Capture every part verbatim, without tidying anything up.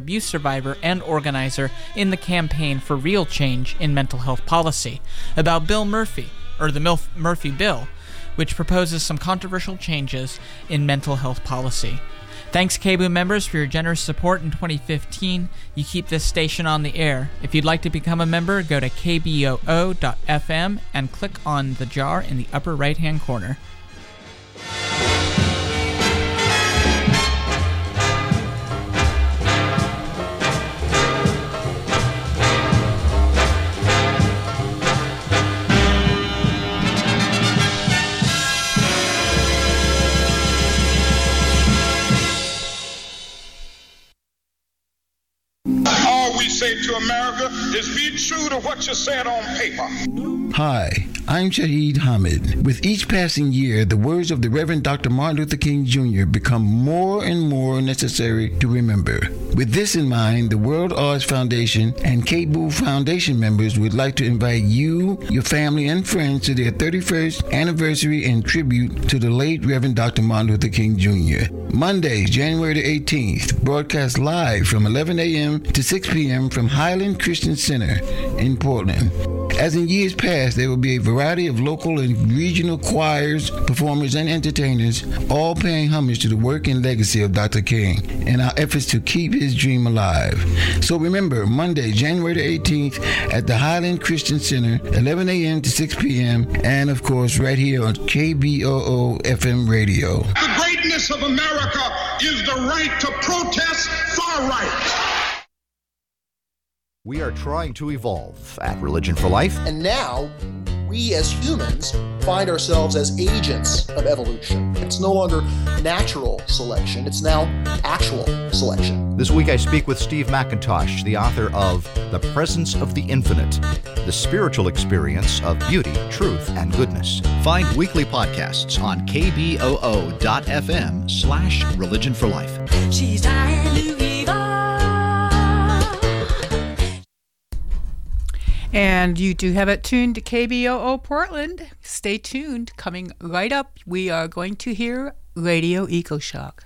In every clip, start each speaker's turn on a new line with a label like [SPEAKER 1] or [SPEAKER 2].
[SPEAKER 1] abuse survivor and organizer in the campaign for real change in mental health policy, about Bill Murphy, or the Milf- Murphy Bill, which proposes some controversial changes in mental health policy. Thanks, K B O O members, for your generous support in twenty fifteen. You keep this station on the air. If you'd like to become a member, go to k b o o dot f m and click on the jar in the upper right-hand corner.
[SPEAKER 2] Say to America is be true to what you said on paper.
[SPEAKER 3] Hi, I'm Shahid Hamid. With each passing year, the words of the Reverend Doctor Martin Luther King Junior become more and more necessary to remember. With this in mind, the World Arts Foundation and K B O O Foundation members would like to invite you, your family, and friends to their thirty-first anniversary and tribute to the late Reverend Doctor Martin Luther King Junior Monday, January the eighteenth, broadcast live from eleven a.m. to six p.m. from Highland Christian Center in Portland. As in years past, there will be a variety of local and regional choirs, performers, and entertainers, all paying homage to the work and legacy of Doctor King in our efforts to keep his dream alive. So remember, Monday, January the eighteenth, at the Highland Christian Center, eleven a.m. to six p.m., and of course, right here on K B O O F M radio.
[SPEAKER 2] The greatness of America is the right to protest far right.
[SPEAKER 4] We are trying to evolve at Religion for Life.
[SPEAKER 5] And now, we as humans find ourselves as agents of evolution. It's no longer natural selection, it's now actual selection.
[SPEAKER 4] This week I speak with Steve McIntosh, the author of The Presence of the Infinite, the spiritual experience of beauty, truth, and goodness. Find weekly podcasts on k b o o dot f m slash religion for life.
[SPEAKER 6] She's trying to evolve.
[SPEAKER 7] And you do have it tuned to K B O O Portland. Stay tuned. Coming right up, we are going to hear Radio EcoShock.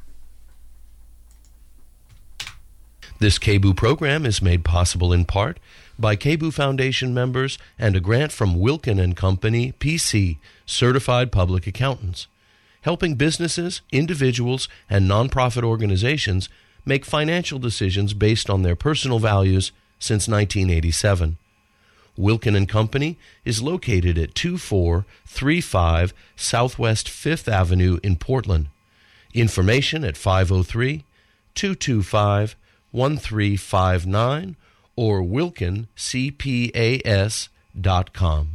[SPEAKER 8] This K B O O program is made possible in part by K B O O Foundation members and a grant from Wilkin and Company, P C, Certified Public Accountants, helping businesses, individuals, and nonprofit organizations make financial decisions based on their personal values since nineteen eighty-seven. Wilkin and Company is located at two four three five Southwest fifth Avenue in Portland. Information at five oh three, two two five, one three five nine or wilkin c p a s dot com.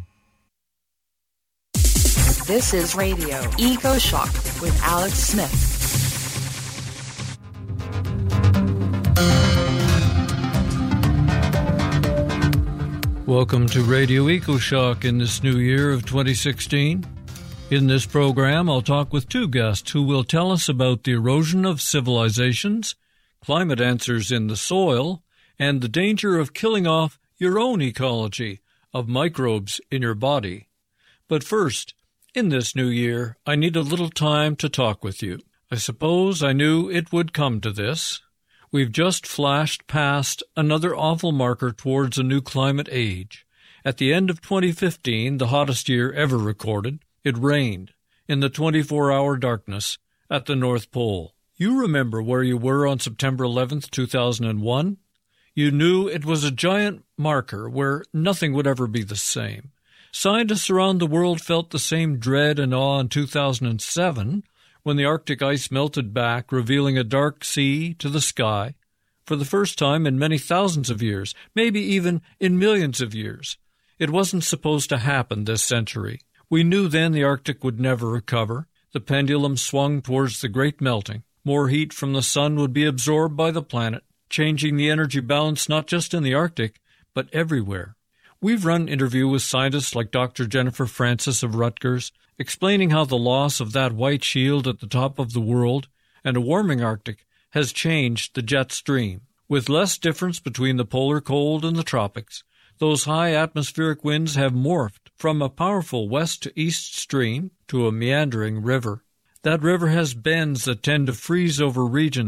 [SPEAKER 9] This is Radio EcoShock with Alex Smith.
[SPEAKER 10] Welcome to Radio EcoShock in this new year of twenty sixteen. In this program, I'll talk with two guests who will tell us about the erosion of civilizations, climate answers in the soil, and the danger of killing off your own ecology of microbes in your body. But first, in this new year, I need a little time to talk with you. I suppose I knew it would come to this. We've just flashed past another awful marker towards a new climate age. At the end of twenty fifteen, the hottest year ever recorded, it rained in the twenty-four hour darkness at the North Pole. You remember where you were on September eleventh, two thousand one? You knew it was a giant marker where nothing would ever be the same. Scientists around the world felt the same dread and awe in two thousand seven, when the Arctic ice melted back, revealing a dark sea to the sky for the first time in many thousands of years, maybe even in millions of years. It wasn't supposed to happen this century. We knew then the Arctic would never recover. The pendulum swung towards the great melting. More heat from the sun would be absorbed by the planet, changing the energy balance not just in the Arctic, but everywhere. We've run an interview with scientists like Doctor Jennifer Francis of Rutgers, explaining how the loss of that white shield at the top of the world and a warming Arctic has changed the jet stream. With less difference between the polar cold and the tropics, those high atmospheric winds have morphed from a powerful west to east stream to a meandering river. That river has bends that tend to freeze over regions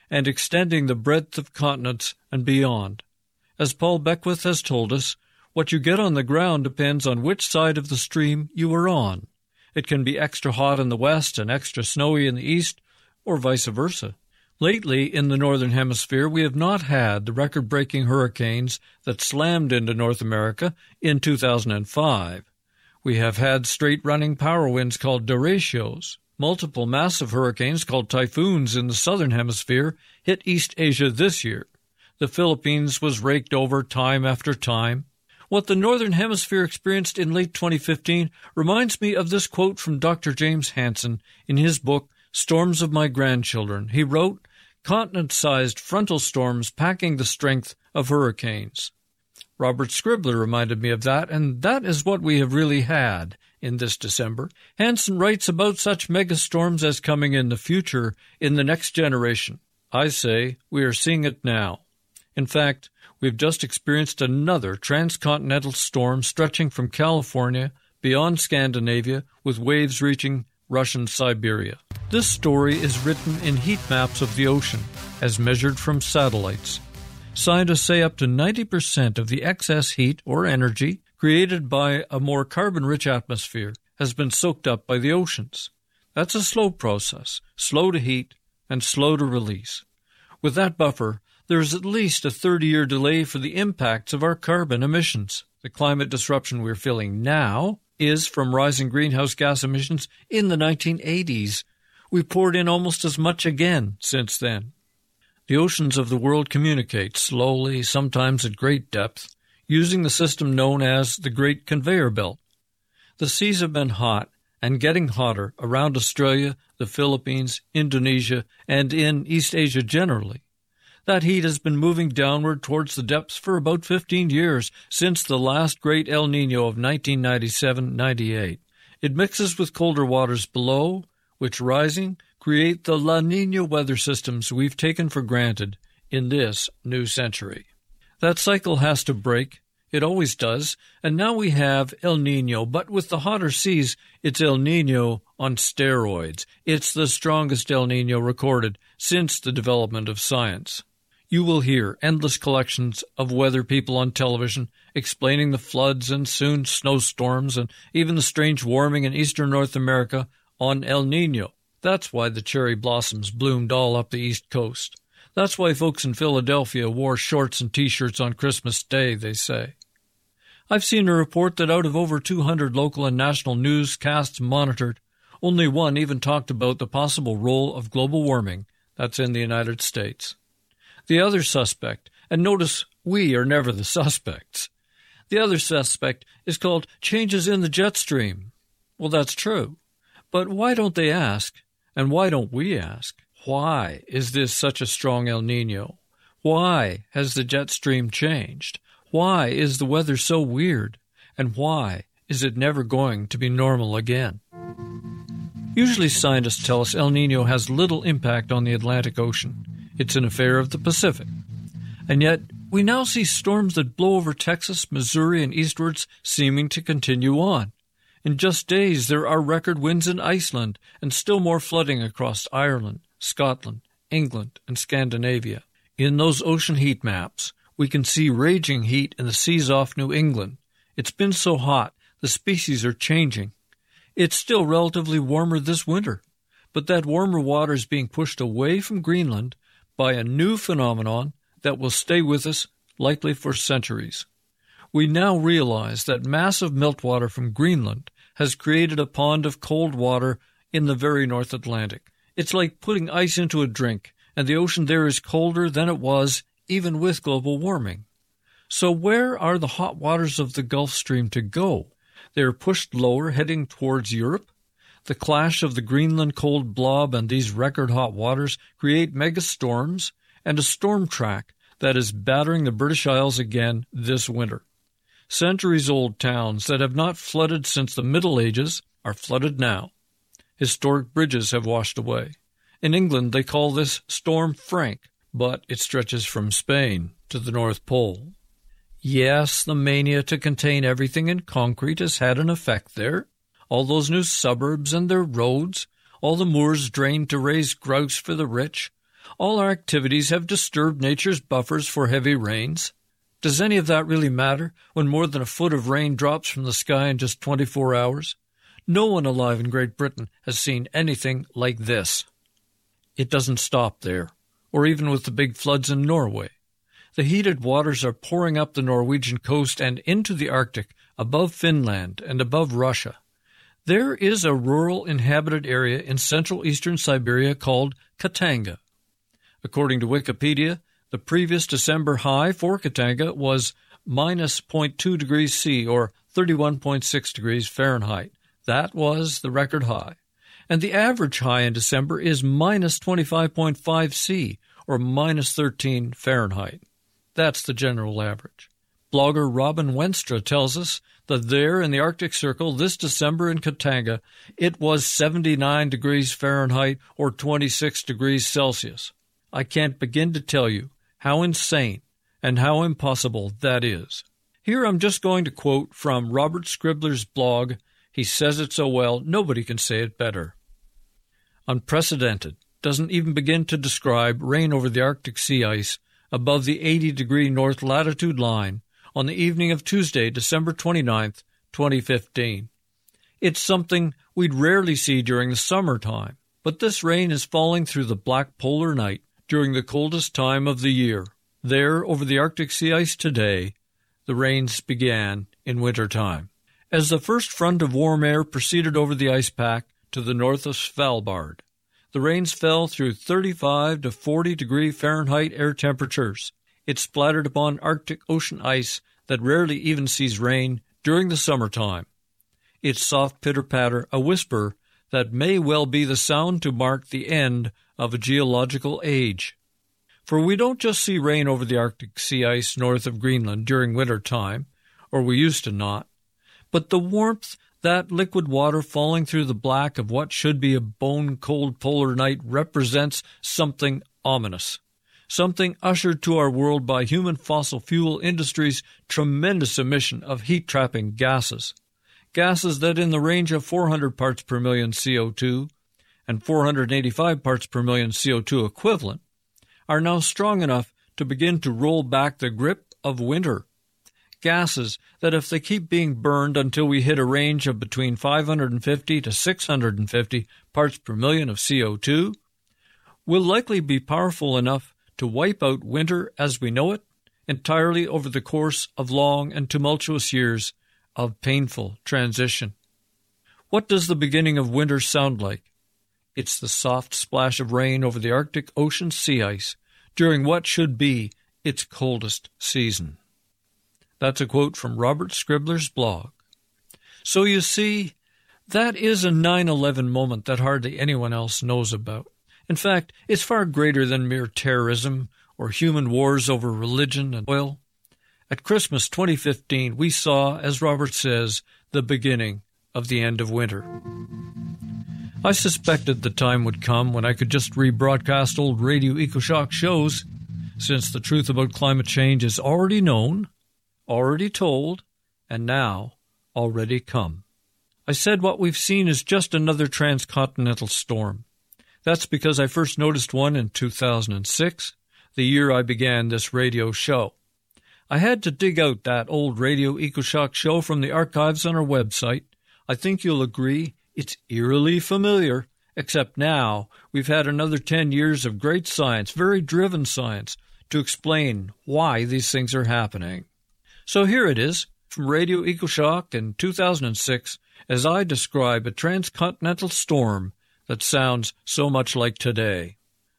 [SPEAKER 10] and extending the breadth of continents and beyond. As Paul Beckwith has told us, what you get on the ground depends on which side of the stream you are on. It can be extra hot in the west and extra snowy in the east, or vice versa. Lately, in the Northern Hemisphere, we have not had the record-breaking hurricanes that slammed into North America in two thousand five. We have had straight-running power winds called derechos. Multiple massive hurricanes called typhoons in the Southern Hemisphere hit East Asia this year. The Philippines was raked over time after time. What the Northern Hemisphere experienced in late twenty fifteen reminds me of this quote from Doctor James Hansen in his book, Storms of My Grandchildren. He wrote, "Continent-sized frontal storms packing the strength of hurricanes." Robert Scribbler reminded me of that, and that is what we have really had in this December. Hansen writes about such megastorms as coming in the future, in the next generation. I say we are seeing it now. In fact, we've just experienced another transcontinental storm stretching from California beyond Scandinavia with waves reaching Russian Siberia. This story is written in heat maps of the ocean as measured from satellites. Scientists say up to ninety percent of the excess heat or energy created by a more carbon-rich atmosphere has been soaked up by the oceans. That's a slow process, slow to heat and slow to release. With that buffer, there is at least a thirty-year delay for the impacts of our carbon emissions. The climate disruption we're feeling now is from rising greenhouse gas emissions in the nineteen eighties. We've poured in almost as much again since then. The oceans of the world communicate slowly, sometimes at great depth, using the system known as the Great Conveyor Belt. The seas have been hot and getting hotter around Australia, the Philippines, Indonesia, and in East Asia generally. That heat has been moving downward towards the depths for about fifteen years, since the last great El Niño of nineteen ninety-seven ninety-eight. It mixes with colder waters below, which rising create the La Niña weather systems we've taken for granted in this new century. That cycle has to break. It always does. And now we have El Niño, but with the hotter seas, it's El Niño on steroids. It's the strongest El Niño recorded since the development of science. You will hear endless collections of weather people on television explaining the floods and soon snowstorms and even the strange warming in eastern North America on El Niño. That's why the cherry blossoms bloomed all up the East Coast. That's why folks in Philadelphia wore shorts and T-shirts on Christmas Day, they say. I've seen a report that out of over two hundred local and national newscasts monitored, only one even talked about the possible role of global warming. That's in the United States. The other suspect, and notice we are never the suspects, the other suspect is called changes in the jet stream. Well, that's true. But why don't they ask, and why don't we ask, why is this such a strong El Niño? Why has the jet stream changed? Why is the weather so weird? And why is it never going to be normal again? Usually scientists tell us El Niño has little impact on the Atlantic Ocean. It's an affair of the Pacific. And yet, we now see storms that blow over Texas, Missouri, and eastwards seeming to continue on. In just days, there are record winds in Iceland and still more flooding across Ireland, Scotland, England, and Scandinavia. In those ocean heat maps, we can see raging heat in the seas off New England. It's been so hot, the species are changing. It's still relatively warmer this winter, but that warmer water is being pushed away from Greenland by a new phenomenon that will stay with us likely for centuries. We now realize that massive meltwater from Greenland has created a pond of cold water in the very North Atlantic. It's like putting ice into a drink, and the ocean there is colder than it was even with global warming. So where are the hot waters of the Gulf Stream to go? They are pushed lower, heading towards Europe. The clash of the Greenland cold blob and these record hot waters create megastorms and a storm track that is battering the British Isles again this winter. Centuries-old towns that have not flooded since the Middle Ages are flooded now. Historic bridges have washed away. In England, they call this Storm Frank, but it stretches from Spain to the North Pole. Yes, the mania to contain everything in concrete has had an effect there. All those new suburbs and their roads, all the moors drained to raise grouse for the rich, All our activities have disturbed nature's buffers for heavy rains. Does any of that really matter when more than a foot of rain drops from the sky in just twenty-four hours? No one alive in Great Britain has seen anything like this. It doesn't stop there, or even with the big floods in Norway. The heated waters are pouring up the Norwegian coast and into the Arctic, above Finland and above Russia. There is a rural inhabited area in central eastern Siberia called Katanga. According to Wikipedia, the previous December high for Katanga was minus zero point two degrees C, or thirty-one point six degrees Fahrenheit. That was the record high. And the average high in December is minus twenty-five point five C, or minus thirteen Fahrenheit. That's the general average. Blogger Robin Wenstra tells us that there in the Arctic Circle this December in Katanga, it was seventy-nine degrees Fahrenheit, or twenty-six degrees Celsius. I can't begin to tell you how insane and how impossible that is. Here I'm just going to quote from Robert Scribbler's blog. He says it so well, nobody can say it better. Unprecedented doesn't even begin to describe rain over the Arctic sea ice above the eighty degree north latitude line on the evening of Tuesday, December twenty-ninth, twenty fifteen. It's something we'd rarely see during the summertime, but this rain is falling through the black polar night during the coldest time of the year. There, over the Arctic sea ice today, the rains began in wintertime. As the first front of warm air proceeded over the ice pack to the north of Svalbard, the rains fell through thirty-five to forty degree Fahrenheit air temperatures. It splattered upon Arctic Ocean ice that rarely even sees rain during the summertime. Its soft pitter-patter, a whisper that may well be the sound to mark the end of a geological age. For we don't just see rain over the Arctic sea ice north of Greenland during winter time, or we used to not, but the warmth, that liquid water falling through the black of what should be a bone-cold polar night, represents something ominous, something ushered to our world by human fossil fuel industry's tremendous emission of heat-trapping gases, gases that in the range of four hundred parts per million C O two and four hundred eighty-five parts per million C O two equivalent, are now strong enough to begin to roll back the grip of winter. Gases that, if they keep being burned until we hit a range of between five hundred fifty to six hundred fifty parts per million of C O two, will likely be powerful enough to wipe out winter as we know it entirely over the course of long and tumultuous years of painful transition. What does the beginning of winter sound like? It's the soft splash of rain over the Arctic Ocean sea ice during what should be its coldest season. That's a quote from Robert Scribbler's blog. So you see, that is a nine eleven moment that hardly anyone else knows about. In fact, it's far greater than mere terrorism or human wars over religion and oil. At Christmas twenty fifteen, we saw, as Robert says, the beginning of the end of winter. I suspected the time would come when I could just rebroadcast old Radio EcoShock shows, since the truth about climate change is already known, already told, and now already come. I said what we've seen is just another transcontinental storm. That's because I first noticed one in two thousand six, the year I began this radio show. I had to dig out that old Radio EcoShock show from the archives on our website. I think you'll agree it's eerily familiar, except now we've had another ten years of great science, very driven science, to explain why these things are happening. So here it is, from Radio EcoShock in two thousand six, as I describe a transcontinental storm that sounds so much like today.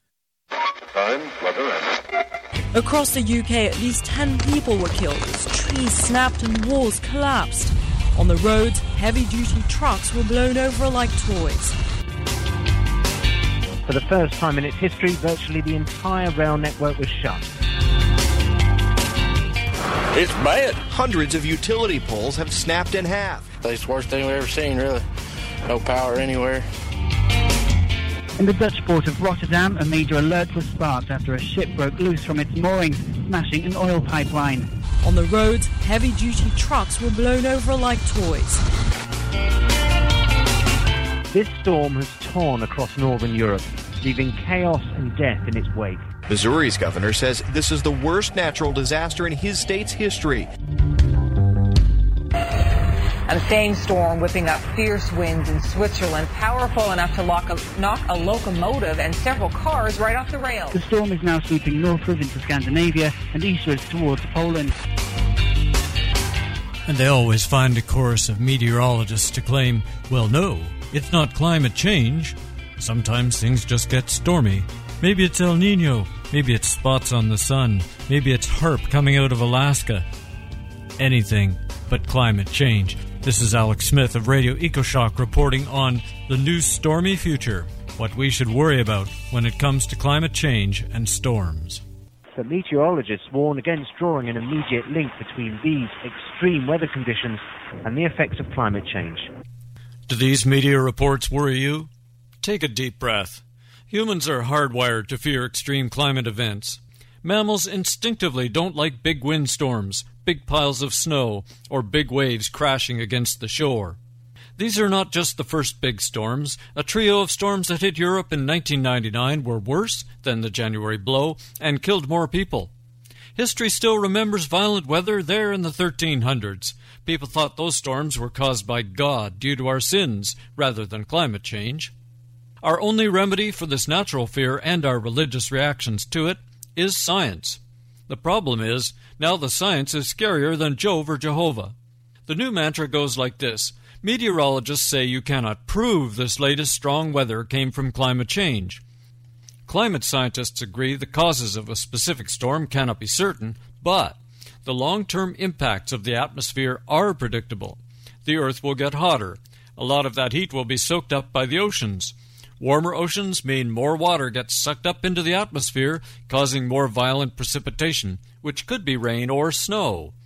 [SPEAKER 11] Time, weather, and...
[SPEAKER 9] Across the U K, at least ten people were killed as trees snapped and walls collapsed. On the roads, heavy-duty trucks were blown over like toys.
[SPEAKER 12] For the first time in its history, virtually the entire rail network was shut.
[SPEAKER 11] It's bad.
[SPEAKER 13] Hundreds of utility poles have snapped in half.
[SPEAKER 14] It's the worst thing we've ever seen, really. No power anywhere.
[SPEAKER 15] In the Dutch port of Rotterdam, a major alert was sparked after a ship broke loose from its moorings, smashing an oil pipeline.
[SPEAKER 9] On the roads, heavy-duty trucks were blown over like toys.
[SPEAKER 12] This storm has torn across northern Europe. leaving chaos and death in its wake.
[SPEAKER 13] Missouri's governor says this is the worst natural disaster in his state's history.
[SPEAKER 16] And the same storm whipping up fierce winds in Switzerland, powerful enough to lock a, knock a locomotive and several cars right off the rails.
[SPEAKER 15] The storm is now sweeping northwards into Scandinavia and eastwards towards Poland.
[SPEAKER 10] And they always find a chorus of meteorologists to claim, well, no, it's not climate change. Sometimes things just get stormy. Maybe it's El Nino. Maybe it's spots on the sun. Maybe it's HAARP coming out of Alaska. Anything but climate change. This is Alex Smith of Radio EcoShock reporting on the new stormy future, what we should worry about when it comes to climate change and storms.
[SPEAKER 12] But meteorologists warn against drawing an immediate link between these extreme weather conditions and the effects of climate change.
[SPEAKER 10] Do these meteor reports worry you? Take a deep breath. Humans are hardwired to fear extreme climate events. Mammals instinctively don't like big windstorms, big piles of snow, or big waves crashing against the shore. These are not just the first big storms. A trio of storms that hit Europe in nineteen ninety-nine were worse than the January blow and killed more people. History still remembers violent weather there in the thirteen hundreds. People thought those storms were caused by God due to our sins rather than climate change. Our only remedy for this natural fear and our religious reactions to it is science. The problem is, now the science is scarier than Jove or Jehovah. The new mantra goes like this: meteorologists say you cannot prove this latest strong weather came from climate change. Climate scientists agree the causes of a specific storm cannot be certain, but the long-term impacts of the atmosphere are predictable. The Earth will get hotter. A lot of that heat will be soaked up by the oceans. Warmer oceans mean more water gets sucked up into the atmosphere, causing more violent precipitation, which could be rain or snow.